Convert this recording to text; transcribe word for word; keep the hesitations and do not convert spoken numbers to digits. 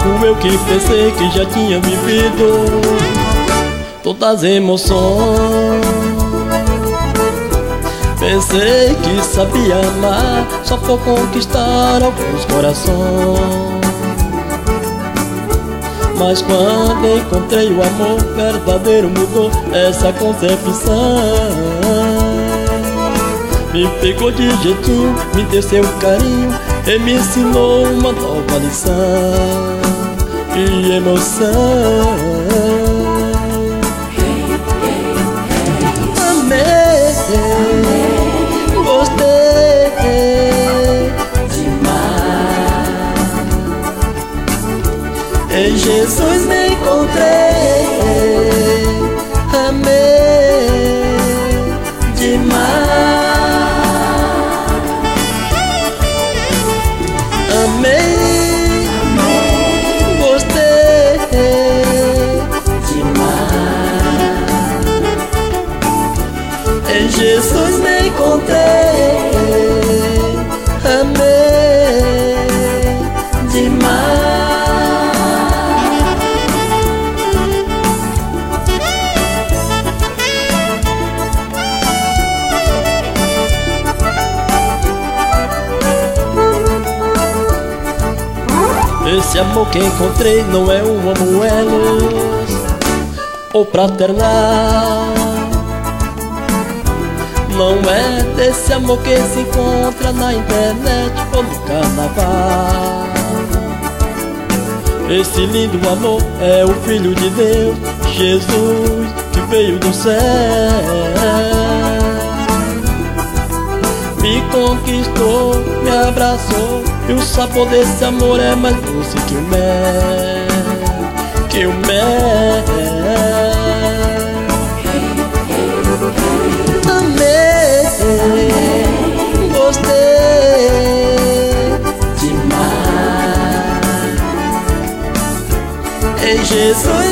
pouco eu que pensei que já tinha vivido todas as emoções. Pensei que sabia amar só por conquistar alguns corações. Mas quando encontrei o amor verdadeiro, mudou essa concepção. Me pegou de jeitinho, me deu seu carinho e me ensinou uma nova lição e emoção. Amei, gostei demais. Em Jesus me encontrei. Amei demais. Amei, amei, gostei demais. Em Jesus me encontrei. Amei demais. Esse amor que encontrei não é um amor elos ou fraternal. Não é desse amor que se encontra na internet ou no carnaval. Esse lindo amor é o Filho de Deus, Jesus, que veio do céu. Me conquistou, me abraçou, e o sabor desse amor é mais doce que o mel, que o mel. Amei, gostei demais. Em Jesus